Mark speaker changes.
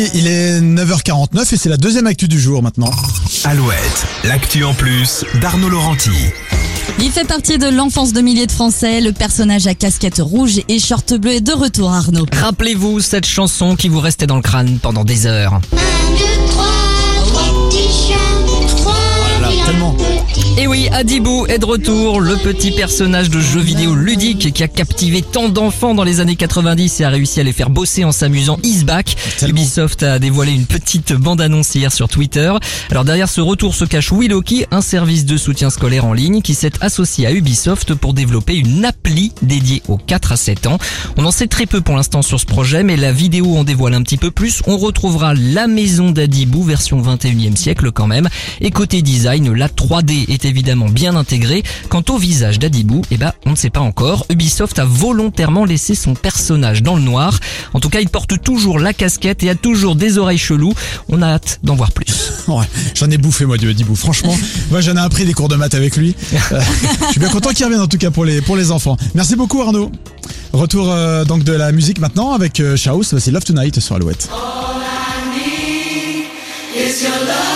Speaker 1: il est 9h49 et c'est la deuxième actu du jour maintenant.
Speaker 2: Alouette, l'actu en plus d'Arnaud Laurenti.
Speaker 3: Il fait partie de l'enfance de milliers de Français. Le personnage à casquette rouge et short bleu est de retour, Arnaud.
Speaker 4: Rappelez-vous cette chanson qui vous restait dans le crâne pendant des heures.
Speaker 5: 1, 2, 3, 3 petits chiens, 3
Speaker 1: Tellement.
Speaker 4: Et oui, Adibou est de retour, le petit personnage de jeu vidéo ludique qui a captivé tant d'enfants dans les années 90 et a réussi à les faire bosser en s'amusant. Is back.
Speaker 1: Tellement.
Speaker 4: Ubisoft a dévoilé une petite bande-annonce hier sur Twitter. Alors derrière ce retour se cache Willoki, un service de soutien scolaire en ligne qui s'est associé à Ubisoft pour développer une appli dédiée aux 4 à 7 ans. On en sait très peu pour l'instant sur ce projet, mais la vidéo en dévoile un petit peu plus. On retrouvera la maison d'Adibou version 21e siècle quand même. Et côté design, la 3D est évidemment bien intégrée. Quant au visage d'Adibou, on ne sait pas encore. Ubisoft a volontairement laissé son personnage dans le noir. En tout cas, il porte toujours la casquette et a toujours des oreilles cheloues. On a hâte d'en voir plus.
Speaker 1: Ouais, j'en ai bouffé moi du Adibou. Franchement, moi j'en ai appris des cours de maths avec lui. Je suis bien content qu'il revienne en tout cas pour les enfants. Merci beaucoup Arnaud. Retour donc de la musique maintenant avec Chaos. C'est Love Tonight sur Alouette.
Speaker 6: All I need is your love.